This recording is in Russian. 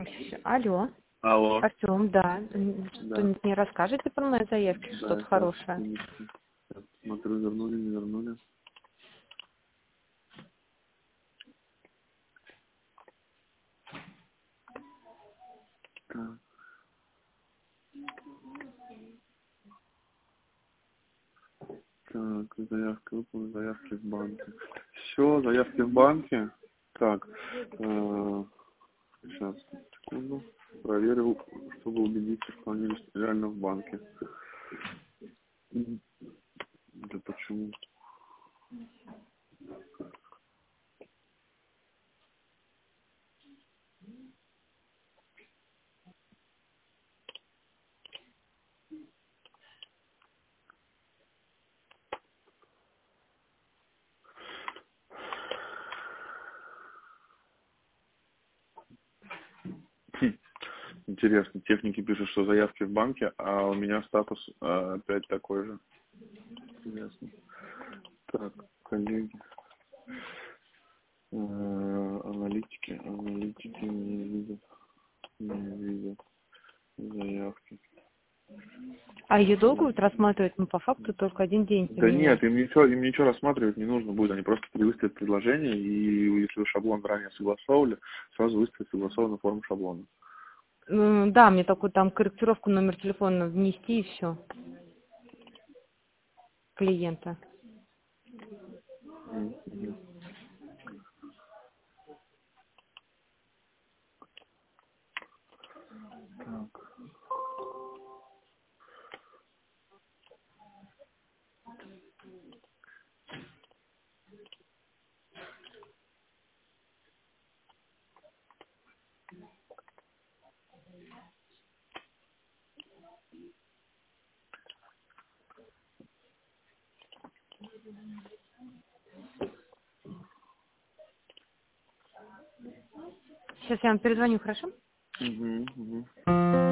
Алло, Алло. Артем, да. Да. Что-нибудь мне расскажете про мои заявки, Да, что-то сейчас, хорошее? секундочку. Сейчас смотрю, вернули, не вернули. Так, так, заявка, выполнить заявки в банке. Все, заявки в банке. Так, сейчас, секунду. Проверил, чтобы убедиться, что они реально в банке. Да почему? Интересно, техники пишут, что заявки в банке, а у меня статус опять такой же. Интересно. Так, коллеги. Аналитики не видят заявки. А ее долго будет рассматривать? Ну, по факту только один день Да нет, поменять. им ничего рассматривать не нужно будет, они просто выставят предложение, и если вы шаблон ранее согласовывали, сразу выставят согласованную форму шаблона. Да, мне только там корректировку номер телефона внести и все. Клиента. Мгм. Так. Сейчас я вам перезвоню, хорошо? Мгм, мгм.